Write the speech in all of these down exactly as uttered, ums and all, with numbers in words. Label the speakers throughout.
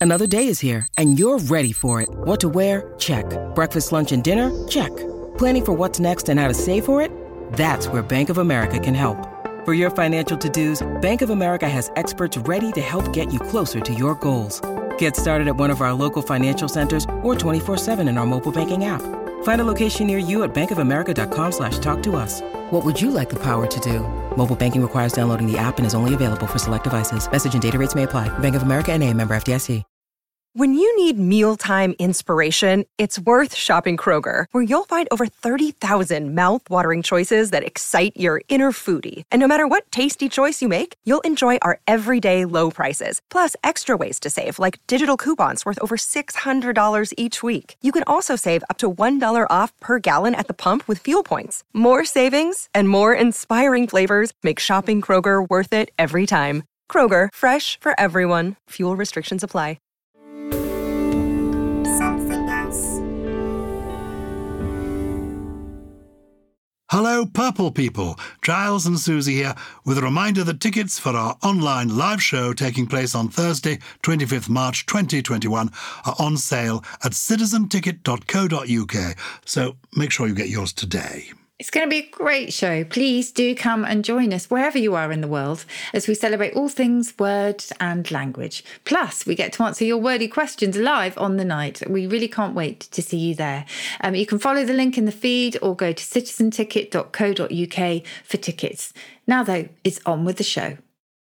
Speaker 1: Another day is here, and you're ready for it. What to wear? Check. Breakfast, lunch, and dinner? Check. Planning for what's next and how to save for it? That's where Bank of America can help. For your financial to-dos, Bank of America has experts ready to help get you closer to your goals. Get started at one of our local financial centers or twenty-four seven in our mobile banking app. Find a location near you at bankofamerica.com slash talk to us. What would you like the power to do? Mobile banking requires downloading the app and is only available for select devices. Message and data rates may apply. Bank of America N A, member F D I C.
Speaker 2: When you need mealtime inspiration, it's worth shopping Kroger, where you'll find over thirty thousand mouth-watering choices that excite your inner foodie. And no matter what tasty choice you make, you'll enjoy our everyday low prices, plus extra ways to save, like digital coupons worth over six hundred dollars each week. You can also save up to one dollar off per gallon at the pump with fuel points. More savings and more inspiring flavors make shopping Kroger worth it every time. Kroger, fresh for everyone. Fuel restrictions apply.
Speaker 3: Hello, Purple people. Giles and Susie here with a reminder that tickets for our online live show taking place on Thursday, twenty-fifth March twenty twenty-one are on sale at citizen ticket dot co dot uk. So make sure you get yours today.
Speaker 4: It's going to be a great show. Please do come and join us wherever you are in the world as we celebrate all things words and language. Plus, we get to answer your wordy questions live on the night. We really can't wait to see you there. Um, you can follow the link in the feed or go to citizen ticket dot co dot uk for tickets. Now, though, it's on with the show.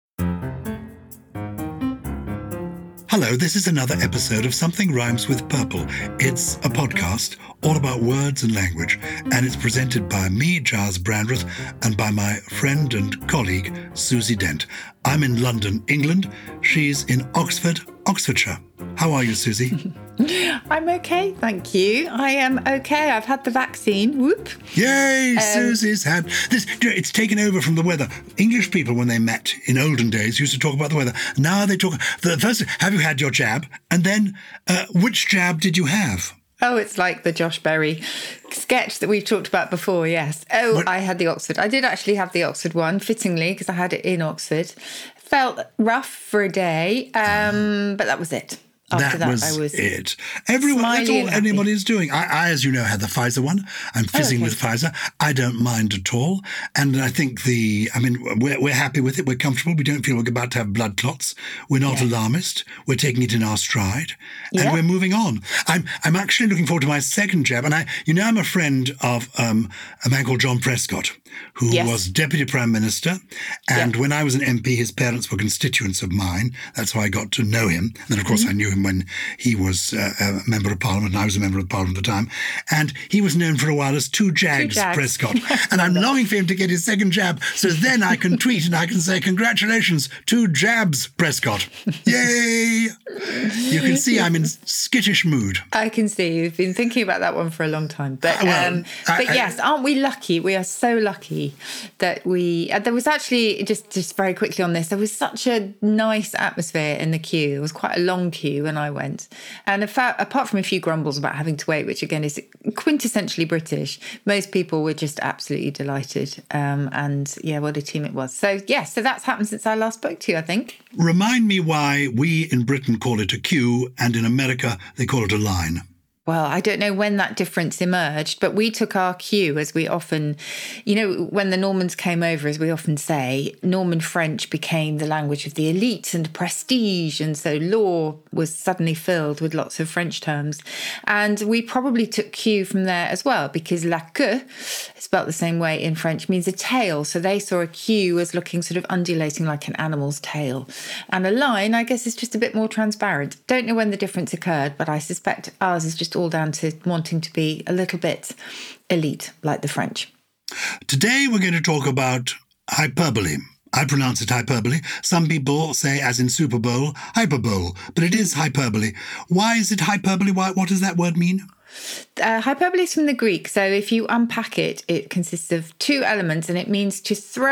Speaker 3: Hello, this is another episode of Something Rhymes with Purple. It's a podcast all about words and language, and it's presented by me, Giles Brandreth, and by my friend and colleague, Susie Dent. I'm in London, England. She's in Oxford, Oxfordshire. How are you, Susie?
Speaker 4: I'm okay, thank you. I am okay. I've had the vaccine. Whoop.
Speaker 3: Yay,
Speaker 4: Um,
Speaker 3: Susie's had this. It's taken over from the weather. English people, when they met in olden days, used to talk about the weather. Now they talk. The first, have you had your jab? And then, uh, which jab did you have?
Speaker 4: Oh, it's like the Josh Berry sketch that we've talked about before, yes. Oh,
Speaker 3: What?
Speaker 4: I had the Oxford. I did actually have the Oxford one, fittingly, because I had it in Oxford. Felt rough for a day, um, but that was it. After
Speaker 3: that,
Speaker 4: that,
Speaker 3: was,
Speaker 4: I was
Speaker 3: it. Everyone, that's
Speaker 4: smiley
Speaker 3: all
Speaker 4: and happy.
Speaker 3: anybody's doing. I, I, as you know, had the Pfizer one. I'm fizzing
Speaker 4: okay.
Speaker 3: with Pfizer. I don't mind at all. And I think the, I mean, we're, we're happy with it. We're comfortable. We don't feel we're about to have blood clots. We're not
Speaker 4: Yeah.
Speaker 3: alarmist. We're taking it in our stride. And
Speaker 4: Yeah.
Speaker 3: we're moving on. I'm I'm actually looking forward to my second jab. And I, you know, I'm a friend of um, a man called John Prescott, who
Speaker 4: Yes.
Speaker 3: was Deputy Prime Minister. And
Speaker 4: Yeah.
Speaker 3: when I was an M P, his parents were constituents of mine. That's how I got to know him. And then, of course,
Speaker 4: Mm-hmm.
Speaker 3: I knew him when he was uh, a member of Parliament, and I was a member of Parliament at the time. And he was known for a while as Two Jags,
Speaker 4: Jags.
Speaker 3: Prescott. And I'm longing for him to get his second jab, so then I can tweet and I can say, congratulations, Two Jabs, Prescott. Yay! You can see I'm in skittish mood.
Speaker 4: I can see you've been thinking about that one for a long time. But
Speaker 3: Well,
Speaker 4: um,
Speaker 3: I-
Speaker 4: but
Speaker 3: I-
Speaker 4: yes, aren't we lucky? We are so lucky that we... Uh, there was actually, just, just very quickly on this, there was such a nice atmosphere in the queue. It was quite a long queue when I went. And fa- apart from a few grumbles about having to wait, which again is quintessentially British, most people were just absolutely delighted. Um, and yeah, what a team it was. So yeah, so that's happened since I last spoke to you, I think.
Speaker 3: Remind me why we in Britain call it a queue and in America they call it a line.
Speaker 4: Well, I don't know when that difference emerged, but we took our cue as we often, you know, when the Normans came over, as we often say, Norman French became the language of the elite and prestige. And so law was suddenly filled with lots of French terms. And we probably took cue from there as well, because la queue, spelt the same way in French, means a tail. So they saw a queue as looking sort of undulating like an animal's tail. And a line, I guess, is just a bit more transparent. Don't know when the difference occurred, but I suspect ours is just all down to wanting to be a little bit elite, like the French.
Speaker 3: Today we're going to talk about hyperbole. I pronounce it hyperbole. Some people say, as in Super Bowl, hyperbole, but it is hyperbole. Why is it hyperbole? Why, what does that word mean?
Speaker 4: Uh, hyperbole is from the Greek. So if you unpack it, it consists of two elements, and it means to throw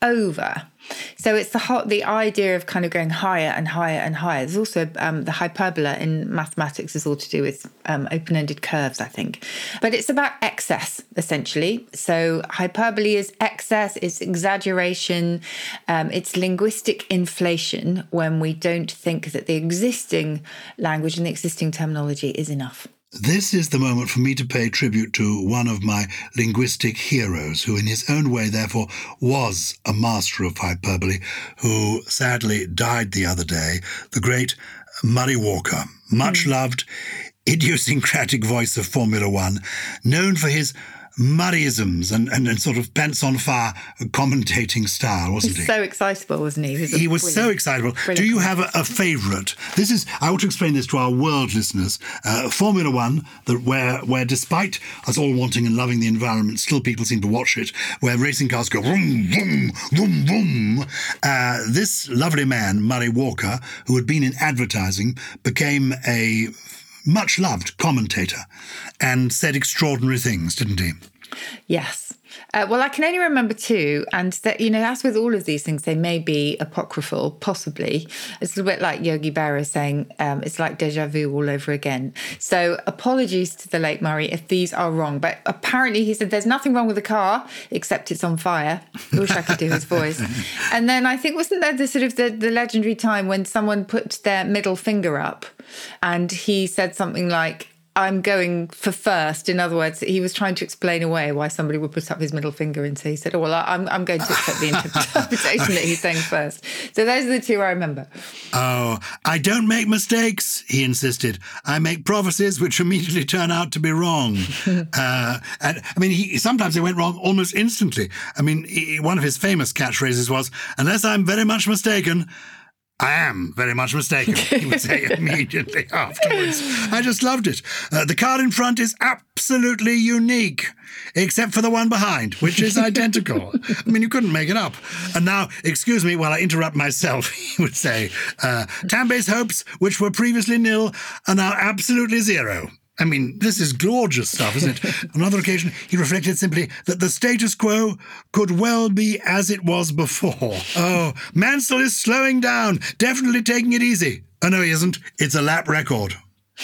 Speaker 4: over. So it's the whole, the idea of kind of going higher and higher and higher. There's also um, the hyperbola in mathematics is all to do with um, open-ended curves, I think. But it's about excess, essentially. So hyperbole is excess, it's exaggeration, um, it's linguistic inflation when we don't think that the existing language and the existing terminology is enough.
Speaker 3: This is the moment for me to pay tribute to one of my linguistic heroes, who in his own way, therefore, was a master of hyperbole, who sadly died the other day, the great Murray Walker, much mm. loved, idiosyncratic voice of Formula One, known for his Murrayisms and, and, and sort of pants-on-fire commentating style, wasn't
Speaker 4: He's
Speaker 3: he?
Speaker 4: so excitable, wasn't he? He was,
Speaker 3: he was so excitable. Do you have a, a favourite? This is, I want to explain this to our world listeners. Uh, Formula One, that where, where despite us all wanting and loving the environment, still people seem to watch it, where racing cars go vroom, vroom, vroom, vroom. Uh, this lovely man, Murray Walker, who had been in advertising, became a much-loved commentator and said extraordinary things, didn't he?
Speaker 4: Yes. Uh, well, I can only remember two, and that, you know, as with all of these things, they may be apocryphal, possibly. It's a little bit like Yogi Berra saying um, it's like déjà vu all over again. So apologies to the late Murray if these are wrong, but apparently he said there's nothing wrong with the car except it's on fire. I wish I could do his voice. And then I think, wasn't there the sort of the, the legendary time when someone put their middle finger up and he said something like, I'm going for first. In other words, he was trying to explain away why somebody would put up his middle finger, and so he said, oh, well, I'm I'm going to accept the interpretation that he's saying first. So those are the two I remember.
Speaker 3: Oh, I don't make mistakes, he insisted. I make prophecies which immediately turn out to be wrong. uh, and I mean, he, sometimes they went wrong almost instantly. I mean, he, one of his famous catchphrases was, unless I'm very much mistaken, I am very much mistaken, he would say immediately afterwards. I just loved it. Uh, the car in front is absolutely unique, except for the one behind, which is identical. I mean, you couldn't make it up. And now, excuse me while I interrupt myself, he would say, uh, Tambe's hopes, which were previously nil, are now absolutely zero. I mean, this is gorgeous stuff, isn't it? On another occasion, he reflected simply that the status quo could well be as it was before. Oh, Mansell is slowing down, definitely taking it easy. Oh, no, he isn't. It's a lap record.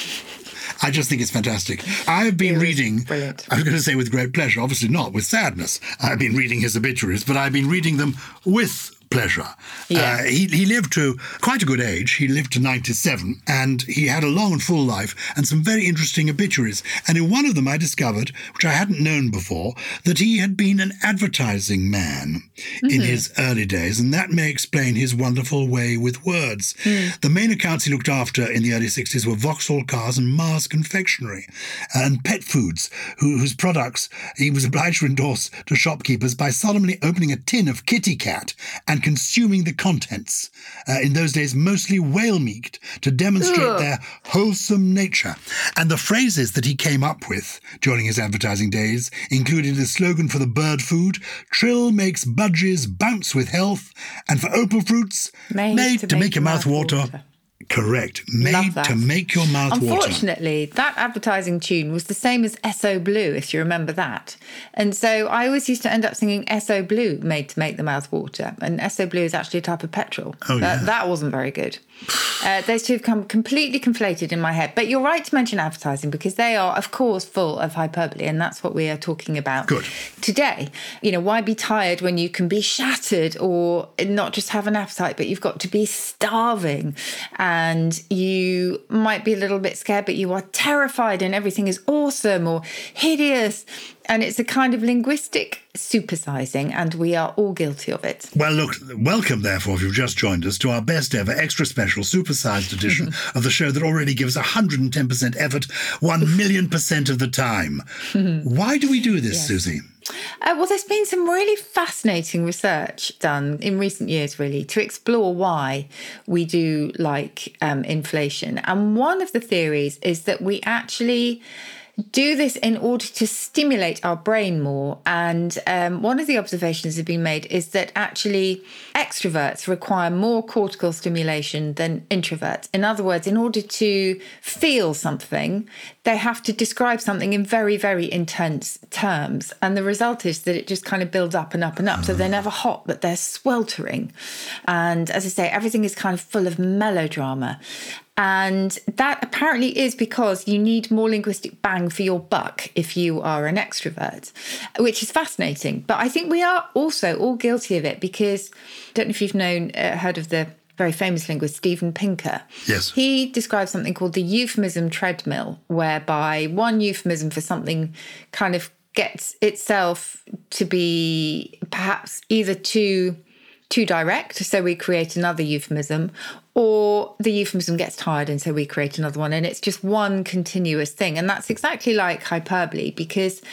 Speaker 3: I just think it's fantastic. I've been reading, brilliant. I was going to say with great pleasure, obviously not with sadness. I've been reading his obituaries, but I've been reading them with pleasure. Yeah. Uh, he, he lived to quite a good age. He lived to ninety-seven, and he had a long and full life and some very interesting obituaries. And in one of them I discovered, which I hadn't known before, that he had been an advertising man mm-hmm. in his early days, and that may explain his wonderful way with words. Mm. The main accounts he looked after in the early sixties were Vauxhall Cars and Mars Confectionery and Pet Foods, who, whose products he was obliged to endorse to shopkeepers by solemnly opening a tin of Kitty Cat and consuming the contents, uh, in those days mostly whale meat, to demonstrate Ugh. their wholesome nature. And the phrases that he came up with during his advertising days included the slogan for the bird food, Trill makes budgies bounce with health, and for opal fruits, made, made to, to make, make your mouth water. water. Correct. Made to make your mouth
Speaker 4: Unfortunately,
Speaker 3: water.
Speaker 4: Unfortunately, that advertising tune was the same as S O Blue, if you remember that. And so I always used to end up singing S O Blue, made to make the mouth water. And S O Blue is actually a type of petrol.
Speaker 3: Oh,
Speaker 4: that,
Speaker 3: yeah.
Speaker 4: that wasn't very good. Uh, those two have come completely conflated in my head. But you're right to mention advertising, because they are, of course, full of hyperbole. And that's what we are talking about
Speaker 3: Good.
Speaker 4: today. You know, why be tired when you can be shattered, or not just have an appetite, but you've got to be starving. And you might be a little bit scared, but you are terrified and everything is awesome or hideous. And it's a kind of linguistic supersizing, and we are all guilty of it.
Speaker 3: Well, look, welcome, therefore, if you've just joined us, to our best ever extra special supersized edition of the show that already gives one hundred ten percent effort one million percent of the time. Why do we do this, yes. Susie?
Speaker 4: Uh, well, there's been some really fascinating research done in recent years, really, to explore why we do like um, inflation. And one of the theories is that we actually do this in order to stimulate our brain more. And um, one of the observations that have been made is that actually extroverts require more cortical stimulation than introverts. In other words, in order to feel something, they have to describe something in very, very intense terms. And the result is that it just kind of builds up and up and up. So they're never hot, but they're sweltering. And as I say, everything is kind of full of melodrama. And that apparently is because you need more linguistic bang for your buck if you are an extrovert, which is fascinating. But I think we are also all guilty of it because I don't know if you've known, uh, heard of the very famous linguist Steven Pinker.
Speaker 3: Yes.
Speaker 4: He describes something called the euphemism treadmill, whereby one euphemism for something kind of gets itself to be perhaps either too too direct, so we create another euphemism, or the euphemism gets tired and so we create another one. And it's just one continuous thing. And that's exactly like hyperbole, because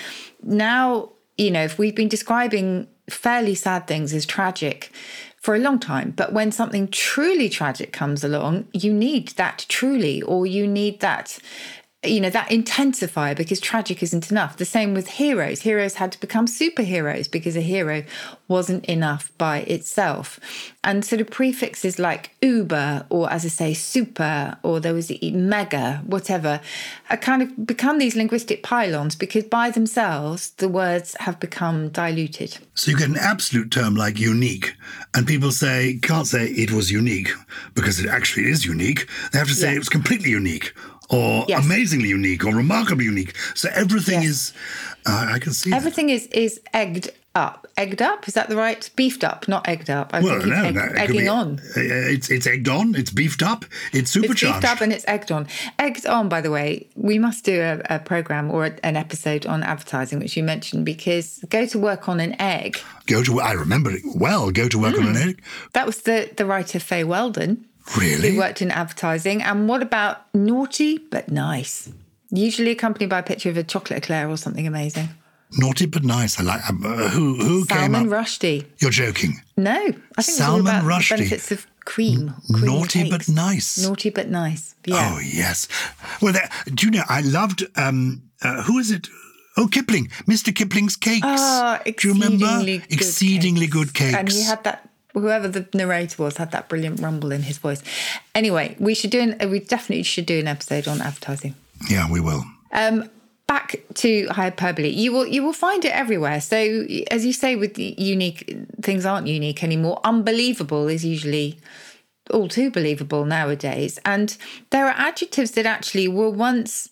Speaker 4: now, you know, if we've been describing fairly sad things as tragic for a long time, but when something truly tragic comes along, you need that truly, or you need that, you know, that intensifier, because tragic isn't enough. The same with heroes. Heroes had to become superheroes because a hero wasn't enough by itself. And sort of prefixes like uber, or as I say, super, or there was the mega, whatever, are kind of become these linguistic pylons because by themselves, the words have become diluted.
Speaker 3: So you get an absolute term like unique, and people say, can't say it was unique because it actually is unique. They have to say
Speaker 4: Yeah.
Speaker 3: it was completely unique, or
Speaker 4: Yes.
Speaker 3: amazingly unique, or remarkably unique. So everything
Speaker 4: Yes.
Speaker 3: is, uh, I can see
Speaker 4: Everything is is egged up. Egged up? Is that the right? Beefed up, not egged up. I
Speaker 3: that. Well,
Speaker 4: think
Speaker 3: no,
Speaker 4: egg,
Speaker 3: no, it could
Speaker 4: egging
Speaker 3: be-
Speaker 4: on.
Speaker 3: uh, It's, it's egged on, it's beefed up, it's supercharged.
Speaker 4: It's beefed up and it's egged on. Egged on, by the way, we must do a, a programme or an episode on advertising, which you mentioned, because go to work on an egg.
Speaker 3: Go to, I remember it well, go to work
Speaker 4: Mm.
Speaker 3: on an egg.
Speaker 4: That was the, the writer Faye Weldon.
Speaker 3: Really?
Speaker 4: Who worked in advertising. And what about naughty but nice? Usually accompanied by a picture of a chocolate eclair or something amazing.
Speaker 3: Naughty but nice. I like. Um, uh, who who came
Speaker 4: Salman
Speaker 3: up?
Speaker 4: Rushdie.
Speaker 3: You're joking.
Speaker 4: No, I think it's all
Speaker 3: Salman
Speaker 4: about
Speaker 3: Rushdie.
Speaker 4: the benefits of cream. cream
Speaker 3: Naughty
Speaker 4: cakes.
Speaker 3: but nice.
Speaker 4: Naughty but nice. Yeah.
Speaker 3: Oh yes. Well, that, do you know? I loved. Um, uh, who is it? Oh, Kipling, Mister Kipling's cakes.
Speaker 4: Oh,
Speaker 3: do you remember?
Speaker 4: exceedingly good
Speaker 3: Exceedingly
Speaker 4: cakes.
Speaker 3: good cakes.
Speaker 4: And he had that. Whoever the narrator was had that brilliant rumble in his voice. Anyway, we should do an, we definitely should do an episode on advertising.
Speaker 3: Yeah, we will.
Speaker 4: Um, back to hyperbole. You will you will find it everywhere. So as you say, with the unique things aren't unique anymore. Unbelievable is usually all too believable nowadays. And there are adjectives that actually were once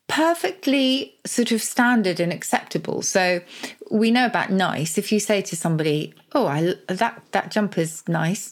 Speaker 4: perfectly sort of standard and acceptable. So we know about nice. If you say to somebody, oh, I, that, that jumper's nice.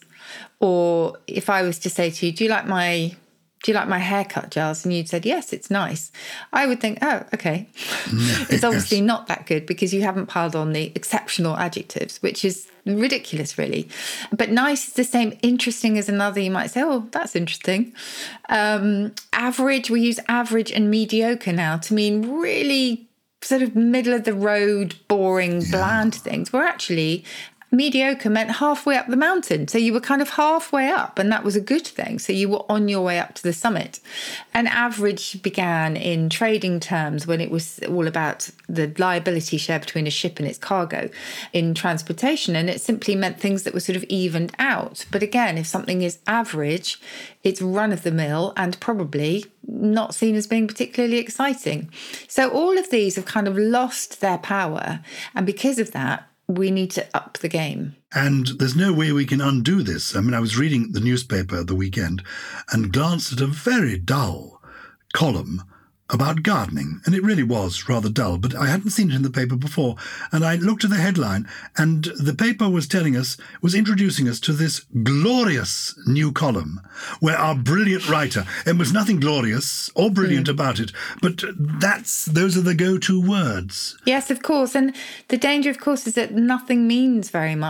Speaker 4: Or if I was to say to you, do you like my... Do you like my haircut, Giles? And you'd said, yes, it's nice. I would think, oh, okay. It's obviously not that good because you haven't piled on the exceptional adjectives, which is ridiculous, really. But nice is the same. Interesting as another. You might say, oh, that's interesting. Um, average, we use average and mediocre now to mean really sort of middle of the road, boring, yeah. bland things. Where actually... mediocre meant halfway up the mountain. So you were kind of halfway up and that was a good thing. So you were on your way up to the summit. And average began in trading terms when it was all about the liability share between a ship and its cargo in transportation. And it simply meant things that were sort of evened out. But again, if something is average, it's run of the mill and probably not seen as being particularly exciting. So all of these have kind of lost their power. And because of that, we need to up the game.
Speaker 3: And there's no way we can undo this. I mean, I was reading the newspaper the weekend and glanced at a very dull column about gardening. And it really was rather dull, but I hadn't seen it in the paper before. And I looked at the headline, and the paper was telling us, was introducing us to this glorious new column where our brilliant writer, and was nothing glorious or brilliant mm. about it, but that's those are the go-to words.
Speaker 4: Yes, of course. And the danger, of course, is that nothing means very much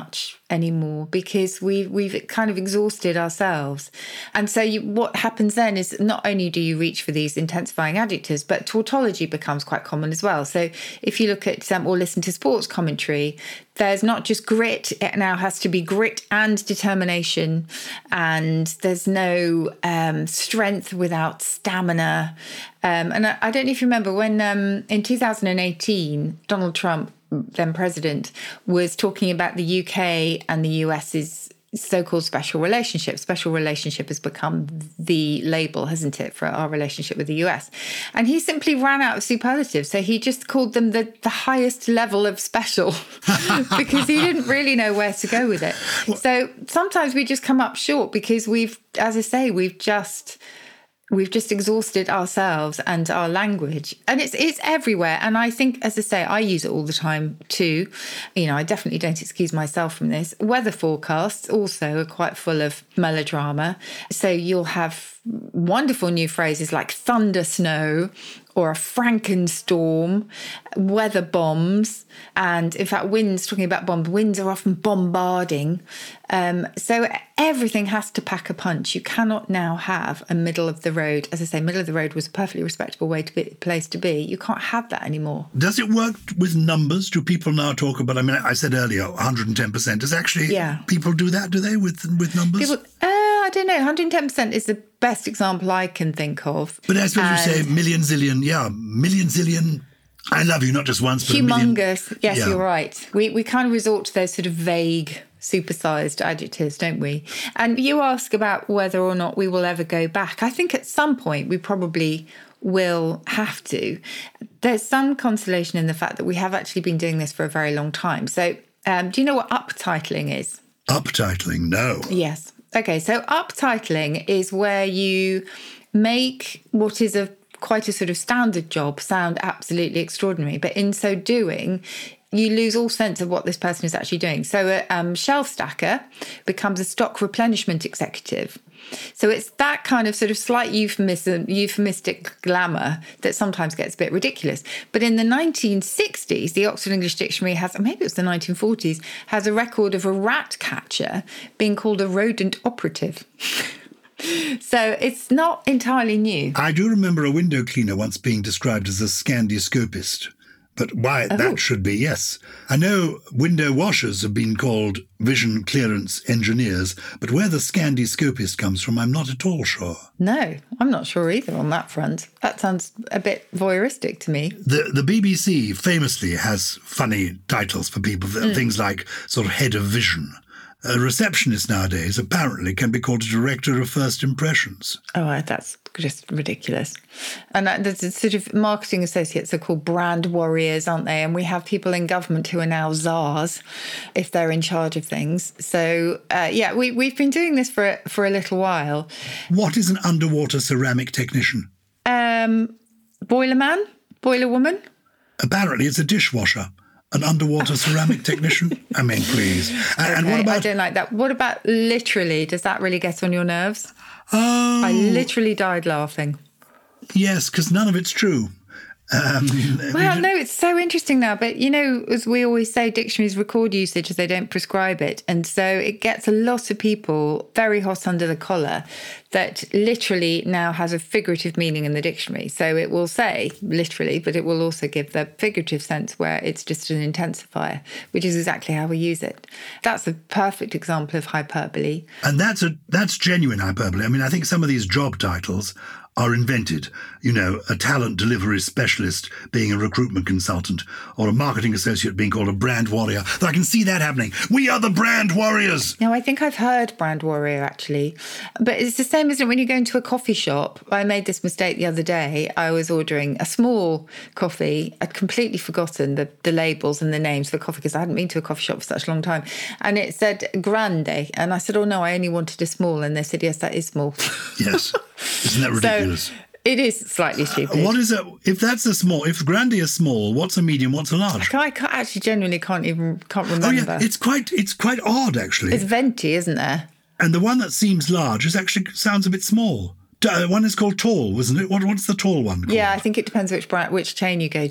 Speaker 4: anymore because we've, we've kind of exhausted ourselves. And so you, what happens then is not only do you reach for these intensifying adjectives, but tautology becomes quite common as well. So if you look at um, or listen to sports commentary, there's not just grit, it now has to be grit and determination. And there's no um, strength without stamina. Um, and I, I don't know if you remember when um, in two thousand eighteen, Donald Trump, then president, was talking about the U K and the U S's so-called special relationship. Special relationship has become the label, hasn't it, for our relationship with the U S. And he simply ran out of superlatives. So he just called them the, the highest level of special because he didn't really know where to go with it. So sometimes we just come up short because we've, as I say, we've just... We've just exhausted ourselves and our language. And it's it's everywhere. And I think, as I say, I use it all the time too. You know, I definitely don't excuse myself from this. Weather forecasts also are quite full of melodrama. So you'll have wonderful new phrases like thunder snow or a Frankenstorm, weather bombs. And in fact, winds, talking about bombs, winds are often bombarding. Um, so everything has to pack a punch. You cannot now have a middle of the road. As I say, middle of the road was a perfectly respectable way to be, place to be. You can't have that anymore.
Speaker 3: Does it work with numbers? Do people now talk about, I mean, I said earlier, one hundred ten percent. Does actually
Speaker 4: yeah.
Speaker 3: people do that, do they, with, with numbers?
Speaker 4: People, uh, I don't know. one hundred ten percent is the best example I can think of.
Speaker 3: But I suppose
Speaker 4: and
Speaker 3: you say million, zillion, yeah, million, zillion, I love you, not just once, but
Speaker 4: humongous.
Speaker 3: a million.
Speaker 4: Yes,
Speaker 3: yeah.
Speaker 4: You're right. We we kind of resort to those sort of vague, supersized adjectives, don't we? And you ask about whether or not we will ever go back. I think at some point we probably will have to. There's some consolation in the fact that we have actually been doing this for a very long time. So um, do you know what uptitling is?
Speaker 3: Uptitling, no.
Speaker 4: Yes. Okay, so uptitling is where you make what is a quite a sort of standard job sound absolutely extraordinary, but in so doing, you lose all sense of what this person is actually doing. So a um, shelf stacker becomes a stock replenishment executive. So it's that kind of sort of slight euphemism, euphemistic glamour that sometimes gets a bit ridiculous. But in the nineteen sixties, the Oxford English Dictionary has, maybe it was the nineteen forties, has a record of a rat catcher being called a rodent operative. So it's not entirely new.
Speaker 3: I do remember a window cleaner once being described as a scandiscopist. But why
Speaker 4: Oh.
Speaker 3: that should be, yes. I know window washers have been called vision clearance engineers, but where the scandiscopist comes from, I'm not at all sure.
Speaker 4: No, I'm not sure either on that front. That sounds a bit voyeuristic to me.
Speaker 3: The the B B C famously has funny titles for people, mm. things like sort of head of vision. A receptionist nowadays apparently can be called a director of first impressions.
Speaker 4: Oh, that's just ridiculous. And there's a sort of marketing associates are called brand warriors, aren't they? And we have people in government who are now czars if they're in charge of things. So, uh, yeah, we, we've been doing this for, for a little while.
Speaker 3: What is an underwater ceramic technician?
Speaker 4: Um, boiler man? Boiler woman?
Speaker 3: Apparently it's a dishwasher. An underwater ceramic technician? I mean, please. And,
Speaker 4: okay,
Speaker 3: and what about...
Speaker 4: I don't like that. What about literally? Does that really get on your nerves?
Speaker 3: Oh.
Speaker 4: I literally died laughing.
Speaker 3: Yes, because none of it's true. Um,
Speaker 4: well, no, it's so interesting now. But, you know, as we always say, dictionaries record usage as they don't prescribe it. And so it gets a lot of people very hot under the collar that literally now has a figurative meaning in the dictionary. So it will say literally, but it will also give the figurative sense where it's just an intensifier, which is exactly how we use it. That's a perfect example of hyperbole.
Speaker 3: And that's a that's genuine hyperbole. I mean, I think some of these job titles are invented. You know, a talent delivery specialist being a recruitment consultant, or a marketing associate being called a brand warrior. I can see that happening. We are the brand warriors.
Speaker 4: Now, I think I've heard brand warrior, actually. But it's the same, isn't it, when you go into a coffee shop? I made this mistake the other day. I was ordering a small coffee. I'd completely forgotten the, the labels and the names for the coffee because I hadn't been to a coffee shop for such a long time. And it said grande. And I said, oh, no, I only wanted a small. And they said, yes, that is small.
Speaker 3: Yes. Isn't that ridiculous?
Speaker 4: So, it is slightly stupid.
Speaker 3: Uh, what is it? If that's a small, if grande is small, what's a medium? What's a large?
Speaker 4: I, can't, I can't, actually genuinely can't even can't remember.
Speaker 3: Oh yeah, it's quite it's quite odd actually.
Speaker 4: It's venti, isn't there?
Speaker 3: And the one that seems large is actually sounds a bit small. Uh, one is called tall, wasn't it? What what's the tall one called?
Speaker 4: Yeah, I think it depends which brand, which chain you go to.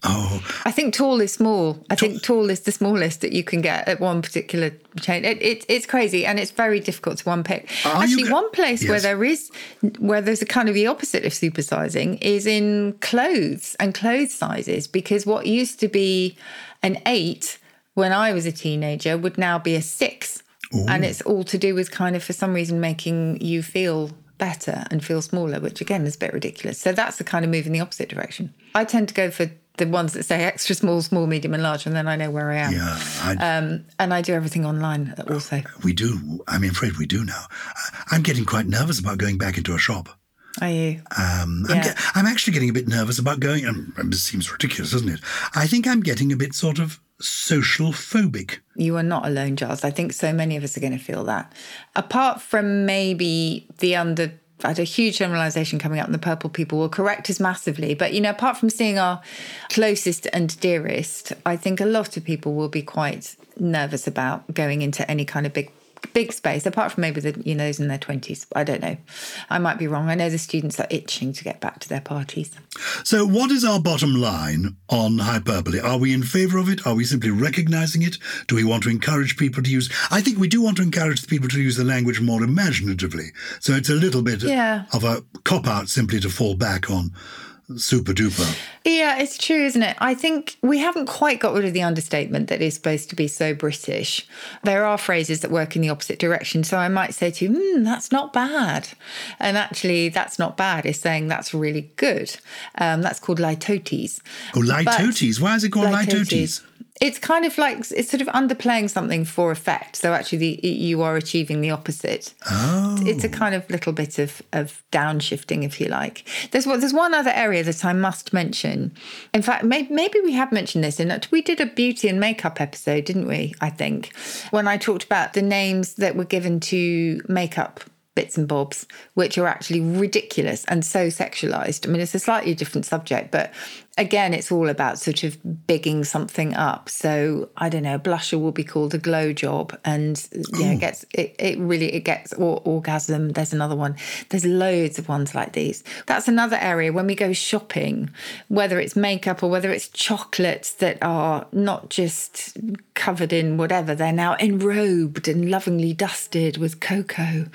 Speaker 3: Oh.
Speaker 4: I think tall is small. I think tall is the smallest that you can get at one particular chain. It, it, it's crazy, and it's very difficult to unpick.
Speaker 3: Are
Speaker 4: Actually,
Speaker 3: go-
Speaker 4: one place
Speaker 3: yes.
Speaker 4: where there is, where there's a kind of the opposite of supersizing is in clothes and clothes sizes, because what used to be an eight when I was a teenager would now be a six. Ooh. And it's all to do with kind of, for some reason, making you feel better and feel smaller, which again is a bit ridiculous. So that's the kind of move in the opposite direction. I tend to go for the ones that say extra small, small, medium and large, and then I know where I am.
Speaker 3: Yeah, I,
Speaker 4: um, and I do everything online also.
Speaker 3: We do. I'm afraid we do now. I'm getting quite nervous about going back into a shop.
Speaker 4: Are you?
Speaker 3: Um,
Speaker 4: yeah.
Speaker 3: I'm, get, I'm actually getting a bit nervous about going, and it seems ridiculous, doesn't it? I think I'm getting a bit sort of social phobic.
Speaker 4: You are not alone, Giles. I think so many of us are going to feel that. Apart from maybe the under... I had a huge generalisation coming up, and the purple people will correct us massively. But, you know, apart from seeing our closest and dearest, I think a lot of people will be quite nervous about going into any kind of big big space, apart from maybe the, you know, those in their twenties. I don't know. I might be wrong. I know the students are itching to get back to their parties.
Speaker 3: So what is our bottom line on hyperbole? Are we in favour of it? Are we simply recognising it? Do we want to encourage people to use... I think we do want to encourage the people to use the language more imaginatively. So it's a little bit
Speaker 4: yeah.
Speaker 3: of a cop-out simply to fall back on super duper.
Speaker 4: Yeah, it's true, isn't it? I think we haven't quite got rid of the understatement that is supposed to be so British. There are phrases that work in the opposite direction. So I might say to you, hmm, that's not bad. And actually, that's not bad is saying that's really good. Um, that's called litotes.
Speaker 3: Oh, litotes. Why is it called litotes?
Speaker 4: litotes? It's kind of like, it's sort of underplaying something for effect. So actually the, you are achieving the opposite.
Speaker 3: Oh.
Speaker 4: It's a kind of little bit of, of downshifting, if you like. There's there's one other area that I must mention. In fact, maybe, maybe we have mentioned this. In that we did a beauty and makeup episode, didn't we, I think, when I talked about the names that were given to makeup bits and bobs, which are actually ridiculous and so sexualized. I mean, it's a slightly different subject, but again, it's all about sort of bigging something up. So I don't know, a blusher will be called a glow job, and yeah, it gets it, it really it gets or, orgasm. There's another one. There's loads of ones like these. That's another area when we go shopping, whether it's makeup or whether it's chocolates that are not just covered in whatever, they're now enrobed and lovingly dusted with cocoa,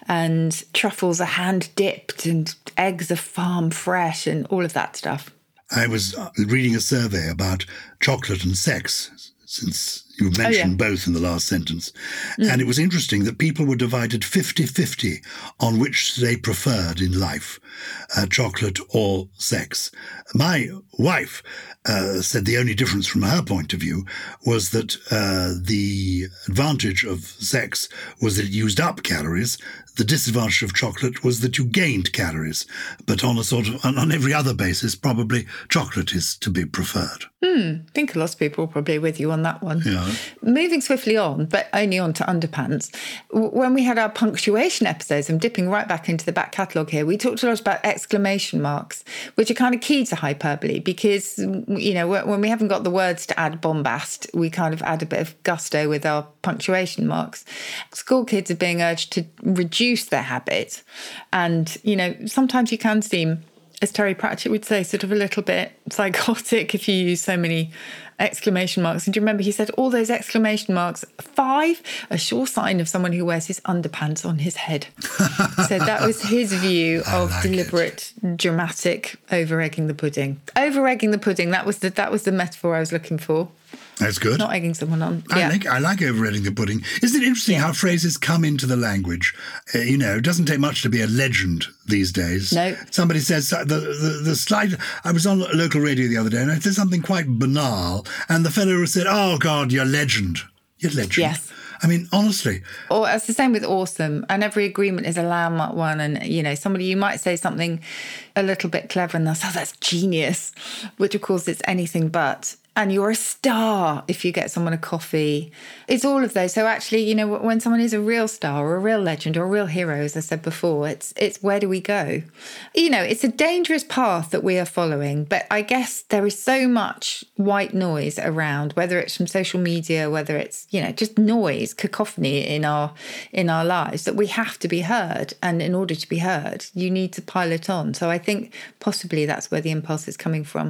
Speaker 4: and truffles are hand dipped, and eggs are farm fresh, and all of that stuff.
Speaker 3: I was reading a survey about chocolate and sex, since you mentioned
Speaker 4: oh, yeah.
Speaker 3: both in the last sentence.
Speaker 4: Mm.
Speaker 3: And it was interesting that people were divided fifty-fifty on which they preferred in life, uh, chocolate or sex. My wife uh, said the only difference from her point of view was that uh, the advantage of sex was that it used up calories. The disadvantage of chocolate was that you gained calories. But on a sort of, on every other basis, probably chocolate is to be preferred.
Speaker 4: Hmm, I think a lot of people are probably with you on that one.
Speaker 3: Yeah.
Speaker 4: Moving swiftly on, but only on to underpants. When we had our punctuation episodes, I'm dipping right back into the back catalogue here, we talked a lot about exclamation marks, which are kind of key to hyperbole because, you know, when we haven't got the words to add bombast, we kind of add a bit of gusto with our punctuation marks. School kids are being urged to reduce their habit. And, you know, sometimes you can seem, as Terry Pratchett would say, sort of a little bit psychotic if you use so many exclamation marks. And do you remember he said all those exclamation marks, five, a sure sign of someone who wears his underpants on his head. So that was his view of like deliberate, it. dramatic over-egging the pudding. Over-egging the pudding, that was the that was the metaphor I was looking for.
Speaker 3: That's good.
Speaker 4: Not egging someone on.
Speaker 3: I
Speaker 4: yeah.
Speaker 3: like I like over-egging the pudding. Isn't it interesting yeah. how phrases come into the language? Uh, you know, it doesn't take much to be a legend these days.
Speaker 4: No.
Speaker 3: Somebody says the, the the slight. I was on local radio the other day and I said something quite banal, and the fellow said, "Oh God, you're legend. You're legend."
Speaker 4: Yes.
Speaker 3: I mean, honestly.
Speaker 4: Or it's the same with awesome. And every agreement is a landmark one. And, you know, somebody, you might say something a little bit clever and they'll say, oh, that's genius, which of course it's anything but. And you're a star if you get someone a coffee. It's all of those. So actually, you know, when someone is a real star or a real legend or a real hero, as I said before, it's it's where do we go? You know, it's a dangerous path that we are following. But I guess there is so much white noise around, whether it's from social media, whether it's, you know, just noise, cacophony in our in our lives, that we have to be heard. And in order to be heard, you need to pile it on. So I think possibly that's where the impulse is coming from.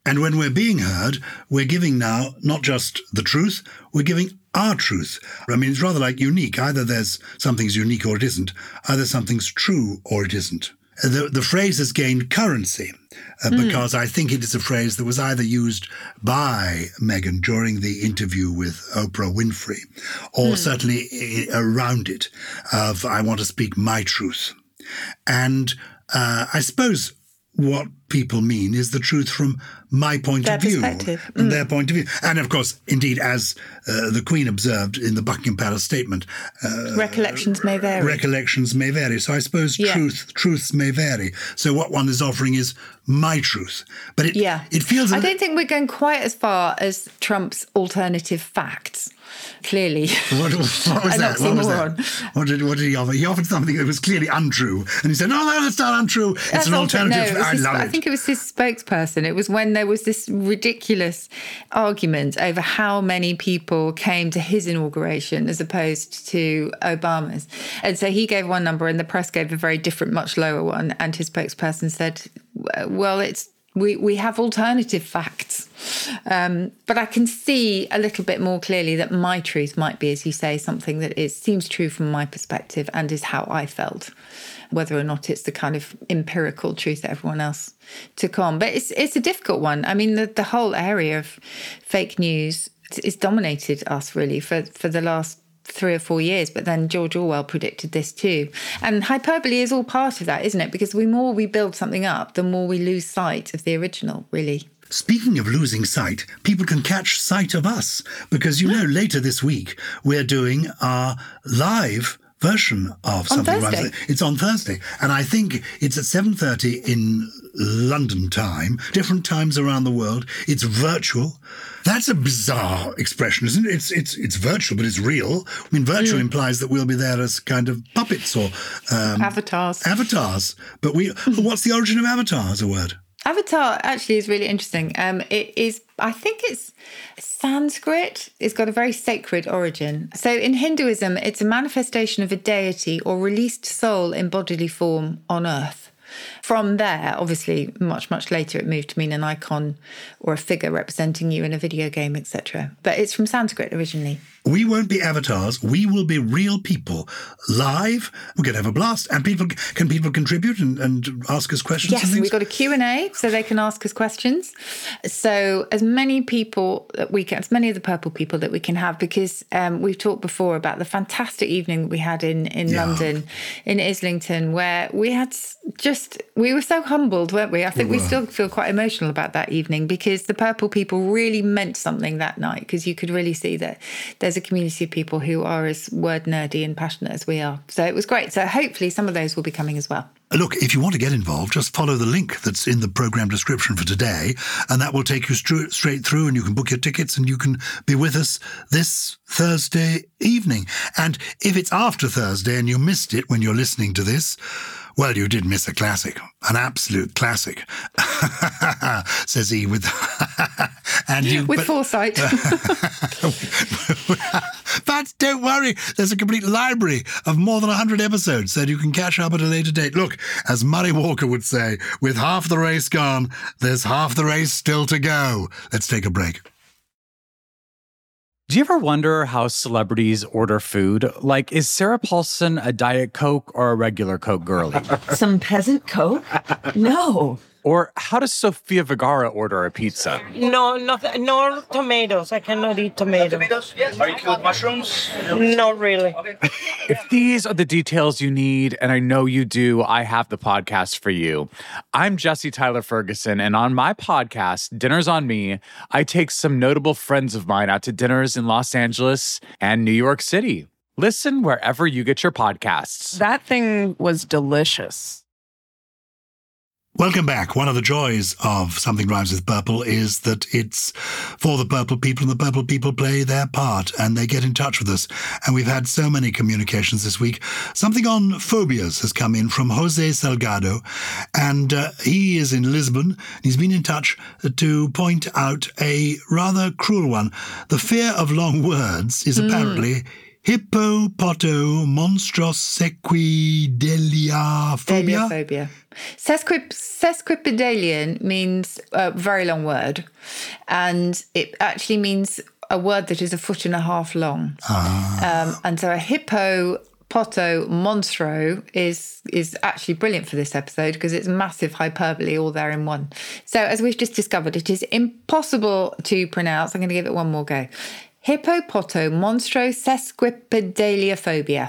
Speaker 3: And when we're being heard, we're giving now not just the truth, we're giving our truth. I mean, it's rather like unique. Either there's something's unique or it isn't. Either something's true or it isn't. The, the phrase has gained currency uh, mm. because I think it is a phrase that was either used by Meghan during the interview with Oprah Winfrey or mm. certainly around it of, I want to speak my truth. And uh, I suppose what people mean is the truth from my point
Speaker 4: their
Speaker 3: of view,
Speaker 4: perspective.
Speaker 3: from
Speaker 4: mm.
Speaker 3: their point of view. And of course, indeed, as uh, the Queen observed in the Buckingham Palace statement, uh,
Speaker 4: recollections may vary.
Speaker 3: Recollections may vary. So I suppose
Speaker 4: yeah.
Speaker 3: truth, truths may vary. So what one is offering is my truth. But it,
Speaker 4: yeah.
Speaker 3: it feels...
Speaker 4: I don't think we're going quite as far as Trump's alternative facts. Clearly.
Speaker 3: What, what was that? What was that? What did, what did he offer? He offered something that was clearly untrue. And he said, no, no, that's not untrue. It's
Speaker 4: that's
Speaker 3: an alternative.
Speaker 4: No,
Speaker 3: I
Speaker 4: his,
Speaker 3: love it.
Speaker 4: I think it was his spokesperson. It was when there was this ridiculous argument over how many people came to his inauguration as opposed to Obama's. And so he gave one number and the press gave a very different, much lower one. And his spokesperson said, well, it's We we have alternative facts. Um, but I can see a little bit more clearly that my truth might be, as you say, something that is seems true from my perspective and is how I felt, whether or not it's the kind of empirical truth that everyone else took on. But it's it's a difficult one. I mean, the, the whole area of fake news has dominated us really for, for the last three or four years, but then George Orwell predicted this too. And hyperbole is all part of that, isn't it? Because the more we build something up, the more we lose sight of the original, really.
Speaker 3: Speaking of losing sight, people can catch sight of us because, you know, later this week, we're doing our live version of Something Rhymes. It's on Thursday. And I think it's at seven thirty in London time, different times around the world. It's virtual. That's a bizarre expression, isn't it? It's it's it's virtual, but it's real. I mean, virtual mm. implies that we'll be there as kind of puppets or... Um,
Speaker 4: avatars.
Speaker 3: Avatars. But we. What's the origin of avatar as a word?
Speaker 4: Avatar actually is really interesting. Um, it is, I think it's Sanskrit. It's got a very sacred origin. So in Hinduism, it's a manifestation of a deity or released soul in bodily form on earth. From there, obviously, much, much later, it moved to mean an icon or a figure representing you in a video game, et cetera. But it's from Sanskrit originally.
Speaker 3: We won't be avatars. We will be real people live. We're going to have a blast. And people can people contribute and, and ask us questions?
Speaker 4: Yes,
Speaker 3: and things?
Speaker 4: We've got a Q and A so they can ask us questions. So as many people that we can, as many of the Purple people that we can have, because um, we've talked before about the fantastic evening that we had in, in yeah. London, in Islington, where we had just, we were so humbled, weren't we? I think we, we still feel quite emotional about that evening because the Purple people really meant something that night, because you could really see that there's a community of people who are as word nerdy and passionate as we are. So it was great. So hopefully some of those will be coming as well.
Speaker 3: Look, if you want to get involved, just follow the link that's in the programme description for today, and that will take you stru- straight through, and you can book your tickets and you can be with us this Thursday evening. And if it's after Thursday and you missed it when you're listening to this, well, you did miss a classic, an absolute classic, says he with and you
Speaker 4: with
Speaker 3: but,
Speaker 4: foresight.
Speaker 3: But don't worry, there's a complete library of more than one hundred episodes that you can catch up at a later date. Look, as Murray Walker would say, with half the race gone, there's half the race still to go. Let's take a break.
Speaker 5: Do you ever wonder how celebrities order food? Like, is Sarah Paulson a Diet Coke or a regular Coke girlie?
Speaker 6: Some peasant Coke? No.
Speaker 5: Or how does Sofia Vergara order a pizza?
Speaker 7: No, nothing, no tomatoes. I cannot eat tomatoes.
Speaker 8: Tomatoes? Yes. Are you cool with mushrooms?
Speaker 7: Not really.
Speaker 8: Okay.
Speaker 5: If these are the details you need, and I know you do, I have the podcast for you. I'm Jesse Tyler Ferguson, and on my podcast, Dinners on Me, I take some notable friends of mine out to dinners in Los Angeles and New York City. Listen wherever you get your podcasts.
Speaker 6: That thing was delicious.
Speaker 3: Welcome back. One of the joys of Something Rhymes with Purple is that it's for the Purple people, and the Purple people play their part and they get in touch with us. And we've had so many communications this week. Something on phobias has come in from Jose Salgado, and uh, he is in Lisbon. He's been in touch to point out a rather cruel one. The fear of long words is mm. apparently Hippopoto monstrossequidaliaphobia.
Speaker 4: Daliaphobia. Sesquip- sesquipedalian means a very long word, and it actually means a word that is a foot and a half long.
Speaker 3: Ah.
Speaker 4: Um, and so a hippo poto monstro is is actually brilliant for this episode because it's massive hyperbole all there in one. So as we've just discovered, it is impossible to pronounce. I'm going to give it one more go. Hippopoto monstro sesquipedaliaphobia.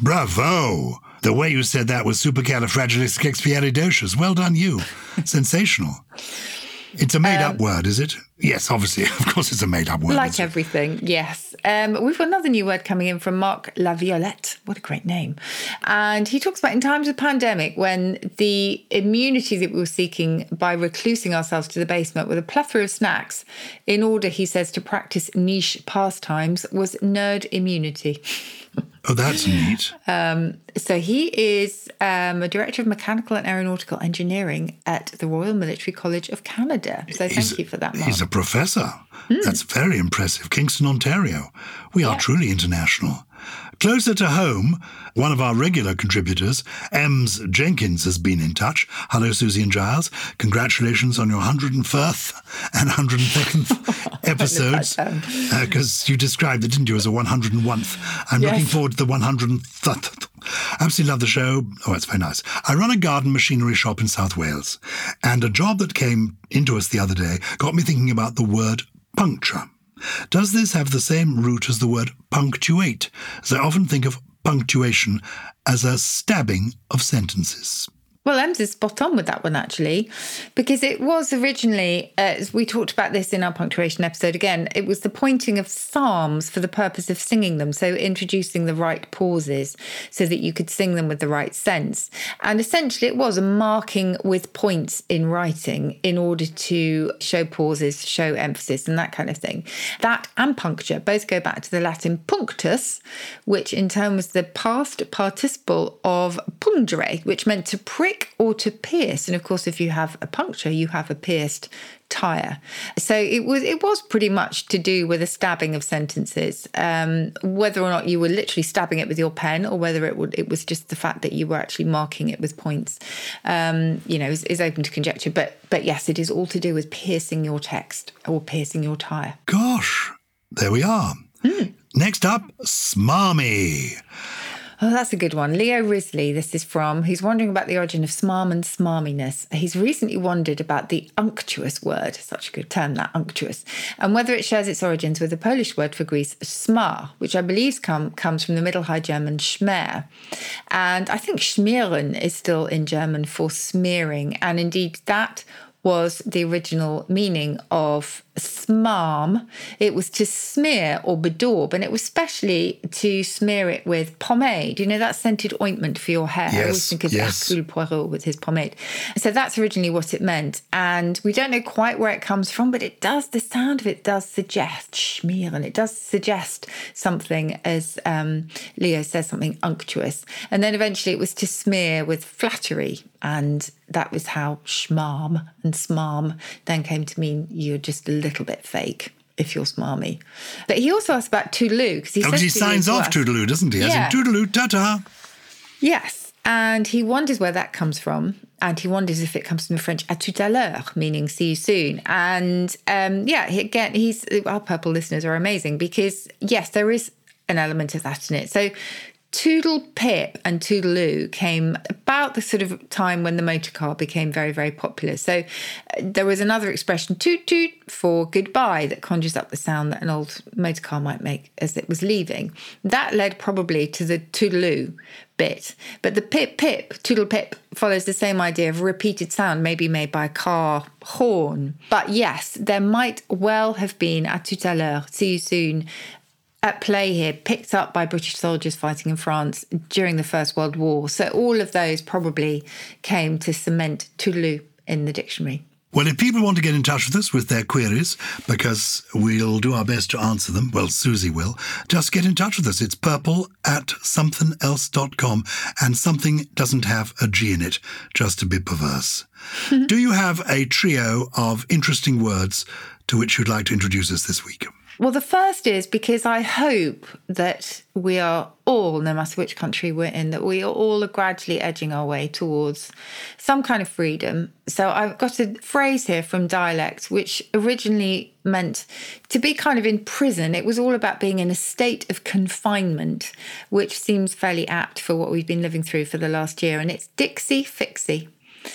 Speaker 3: Bravo! The way you said that was supercalifragilisticexpialidocious. Well done, you. Sensational. It's a made-up um, word, is it? Yes, obviously. Of course it's a made-up word.
Speaker 4: Like everything, yes. Um, we've got another new word coming in from Marc Laviolette. What a great name. And he talks about in times of pandemic when the immunity that we were seeking by reclusing ourselves to the basement with a plethora of snacks in order, he says, to practice niche pastimes was nerd immunity.
Speaker 3: Oh, that's neat.
Speaker 4: Um, so he is um, a director of mechanical and aeronautical engineering at the Royal Military College of Canada. So thank
Speaker 3: he's,
Speaker 4: you for that, Mark.
Speaker 3: He's a professor. Mm. That's very impressive. Kingston, Ontario. We are yeah. truly international. Closer to home, one of our regular contributors, Ems Jenkins, has been in touch. Hello, Susie and Giles. Congratulations on your one hundred first and one hundred second episodes. Because uh, you described it, didn't you, as a one hundred first. I'm yes. looking forward to the one hundred third. Absolutely love the show. Oh, it's very nice. I run a garden machinery shop in South Wales, and a job that came into us the other day got me thinking about the word puncture. Does this have the same root as the word punctuate, as I often think of punctuation as a stabbing of sentences?
Speaker 4: Well, Ems is spot on with that one, actually, because it was originally, uh, as we talked about this in our punctuation episode again, it was the pointing of psalms for the purpose of singing them, so introducing the right pauses so that you could sing them with the right sense. And essentially it was a marking with points in writing in order to show pauses, show emphasis and that kind of thing. That and puncture both go back to the Latin punctus, which in turn was the past participle of pungere, which meant to prick or to pierce. And of course, if you have a puncture, you have a pierced tire. So it was it was pretty much to do with a stabbing of sentences, um, whether or not you were literally stabbing it with your pen or whether it would it was just the fact that you were actually marking it with points, um, you know, is, is open to conjecture. But but yes, it is all to do with piercing your text or piercing your tire.
Speaker 3: Gosh, there we are. Mm. Next up, smarmy.
Speaker 4: Oh, that's a good one. Leo Risley, this is from, he's wondering about the origin of smarm and smarminess. He's recently wondered about the unctuous word, such a good term, that unctuous, and whether it shares its origins with the Polish word for grease, smar, which I believe come, comes from the Middle High German schmer. And I think schmieren is still in German for smearing. And indeed, that was the original meaning of smarm. It was to smear or bedaub, and it was specially to smear it with pomade. You know, that scented ointment for your hair.
Speaker 3: Yes,
Speaker 4: I always think of
Speaker 3: yes.
Speaker 4: Hercule Poirot with his pomade. So that's originally what it meant. And we don't know quite where it comes from, but it does, the sound of it does suggest schmieren. It does suggest something, as um, Leo says, something unctuous. And then eventually it was to smear with flattery. And that was how schmarm and smarm then came to mean you're just a little bit fake if you're smarmy. But he also asked about toodaloo. Because he,
Speaker 3: oh, he signs off toodaloo, doesn't he? As yeah. in toodaloo, ta-ta.
Speaker 4: Yes. And he wonders where that comes from. And he wonders if it comes from the French à tout à l'heure, meaning see you soon. And um, yeah, he, again, he's our Purple listeners are amazing because, yes, there is an element of that in it. So Toodle Pip and Toodaloo came about the sort of time when the motor car became very, very popular. So uh, there was another expression, toot toot, for goodbye, that conjures up the sound that an old motor car might make as it was leaving. That led probably to the Toodaloo bit. But the pip pip, Toodle Pip, follows the same idea of a repeated sound, maybe made by a car horn. But yes, there might well have been à tout à l'heure, see you soon, at play here, picked up by British soldiers fighting in France during the First World War. So all of those probably came to cement toodaloo in the dictionary.
Speaker 3: Well, if people want to get in touch with us with their queries, because we'll do our best to answer them, well, Susie will, just get in touch with us. It's purple at something else dot com, and something doesn't have a G in it, just a bit perverse. Do you have a trio of interesting words to which you'd like to introduce us this week?
Speaker 4: Well, the first is because I hope that we are all, no matter which country we're in, that we are all gradually edging our way towards some kind of freedom. So I've got a phrase here from dialect, which originally meant to be kind of in prison. It was all about being in a state of confinement, which seems fairly apt for what we've been living through for the last year. And it's Dixie Fixie.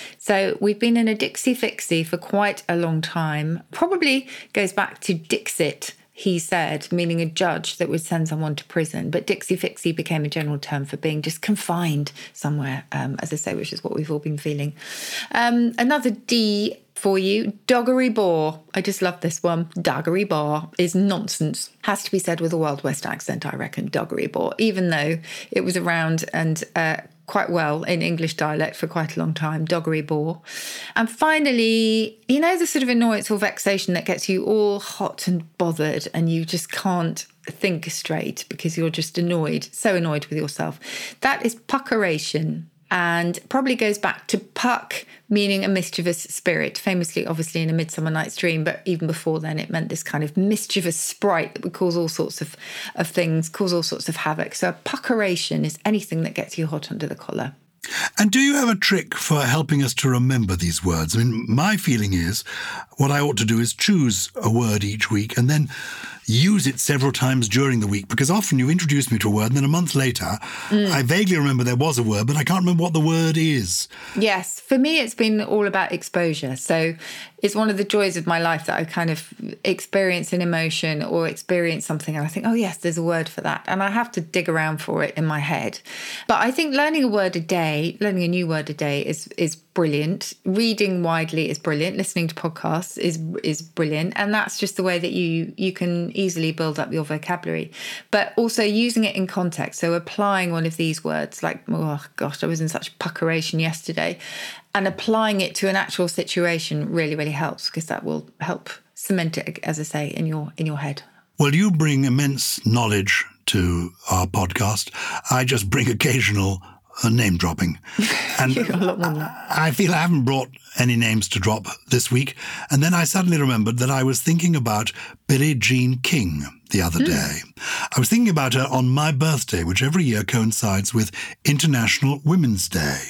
Speaker 4: So we've been in a Dixie Fixie for quite a long time. Probably goes back to Dixit, he said, meaning a judge that would send someone to prison. But Dixie Fixie became a general term for being just confined somewhere, um, as I say, which is what we've all been feeling. Um, another D for you, doggery bore. I just love this one. Doggery bore is nonsense. Has to be said with a Wild West accent, I reckon, doggery bore, even though it was around and uh, quite well in English dialect for quite a long time, doggery bore. And finally, you know, the sort of annoyance or vexation that gets you all hot and bothered and you just can't think straight because you're just annoyed, so annoyed with yourself. That is puckeration, and probably goes back to puck, meaning a mischievous spirit, famously, obviously, in A Midsummer Night's Dream. But even before then, it meant this kind of mischievous sprite that would cause all sorts of, of things, cause all sorts of havoc. So a puckeration is anything that gets you hot under the collar.
Speaker 3: And do you have a trick for helping us to remember these words? I mean, my feeling is what I ought to do is choose a word each week and then use it several times during the week, because often you introduce me to a word and then a month later, mm. I vaguely remember there was a word, but I can't remember what the word is.
Speaker 4: Yes, for me, it's been all about exposure. So it's one of the joys of my life that I kind of experience an emotion or experience something and I think, oh, yes, there's a word for that. And I have to dig around for it in my head. But I think learning a word a day, learning a new word a day is is brilliant. Reading widely is brilliant. Listening to podcasts is is brilliant. And that's just the way that you you can easily build up your vocabulary. But also using it in context. So applying one of these words like, oh, gosh, I was in such puckeration yesterday. And applying it to an actual situation really, really helps, because that will help cement it, as I say, in your in your head.
Speaker 3: Well, you bring immense knowledge to our podcast. I just bring occasional uh, name dropping. And
Speaker 4: You've got a lot more than that.
Speaker 3: I feel I haven't brought any names to drop this week. And then I suddenly remembered that I was thinking about Billie Jean King the other mm. day. I was thinking about her on my birthday, which every year coincides with International Women's Day.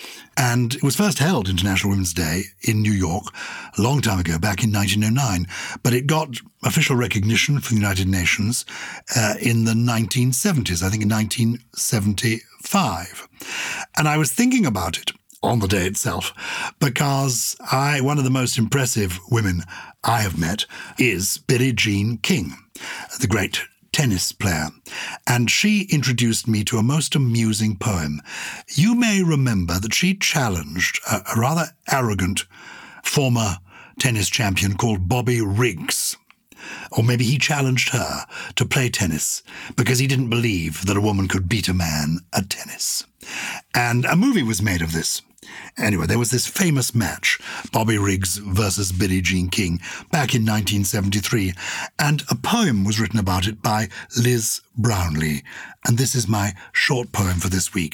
Speaker 3: And it was first held, International Women's Day, in New York a long time ago, back in nineteen oh nine. But it got official recognition from the United Nations uh, in the nineteen seventies, I think in nineteen seventy-five. And I was thinking about it on the day itself because I, one of the most impressive women I have met is Billie Jean King, the great tennis player, and she introduced me to a most amusing poem. You may remember that she challenged a, a rather arrogant former tennis champion called Bobby Riggs. Or maybe he challenged her to play tennis because he didn't believe that a woman could beat a man at tennis. And a movie was made of this. Anyway, there was this famous match, Bobby Riggs versus Billie Jean King, back in nineteen seventy-three, and a poem was written about it by Liz Brownlee, and this is my short poem for this week.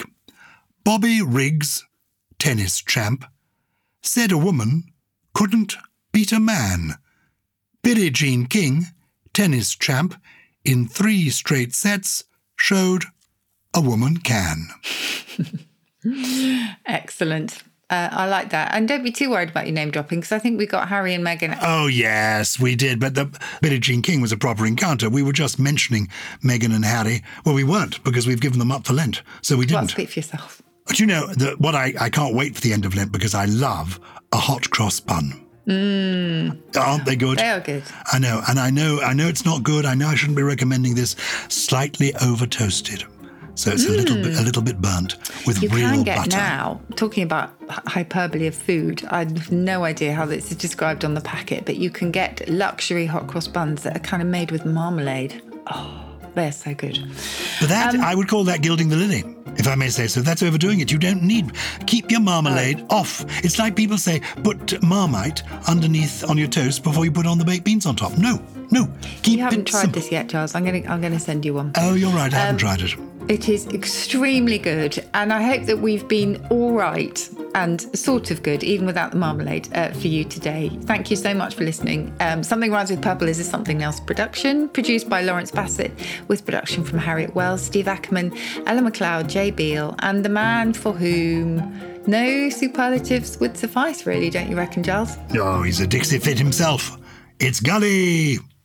Speaker 3: Bobby Riggs, tennis champ, said a woman couldn't beat a man. Billie Jean King, tennis champ, in three straight sets, showed a woman can.
Speaker 4: Excellent. Uh, I like that. And don't be too worried about your name dropping, because I think we got Harry and Meghan.
Speaker 3: Oh, yes, we did. But the Billie Jean King was a proper encounter. We were just mentioning Meghan and Harry. Well, we weren't, because we've given them up for Lent. So we didn't.
Speaker 4: Well, speak for yourself.
Speaker 3: But you know, the, what I, I can't wait for the end of Lent, because I love a hot cross bun.
Speaker 4: Mm.
Speaker 3: Aren't they good?
Speaker 4: They are good.
Speaker 3: I know. And I know, I know it's not good. I know I shouldn't be recommending this. Slightly over toasted. So it's mm. a little bit, a little bit burnt with
Speaker 4: you
Speaker 3: real butter.
Speaker 4: You can get now, talking about hyperbole of food, I have no idea how this is described on the packet, but you can get luxury hot cross buns that are kind of made with marmalade. Oh, they're so good.
Speaker 3: But that,
Speaker 4: um,
Speaker 3: I would call that gilding the lily, if I may say so. That's overdoing it. You don't need, keep your marmalade oh. off. It's like people say, put Marmite underneath on your toast before you put on the baked beans on top. No, no. Keep
Speaker 4: you haven't
Speaker 3: it
Speaker 4: tried
Speaker 3: simple.
Speaker 4: this yet, Charles. I'm going to I'm going to send you one.
Speaker 3: Oh, you're right. I um, haven't tried it.
Speaker 4: It is extremely good, and I hope that we've been all right and sort of good, even without the marmalade, uh, for you today. Thank you so much for listening. Um, Something Rhymes with Purple is a Something Else production, produced by Lawrence Bassett, with production from Harriet Wells, Steve Ackerman, Ella McLeod, Jay Beale, and the man for whom no superlatives would suffice, really, don't you reckon, Giles?
Speaker 3: Oh, he's a Dixie fit himself. It's Gully!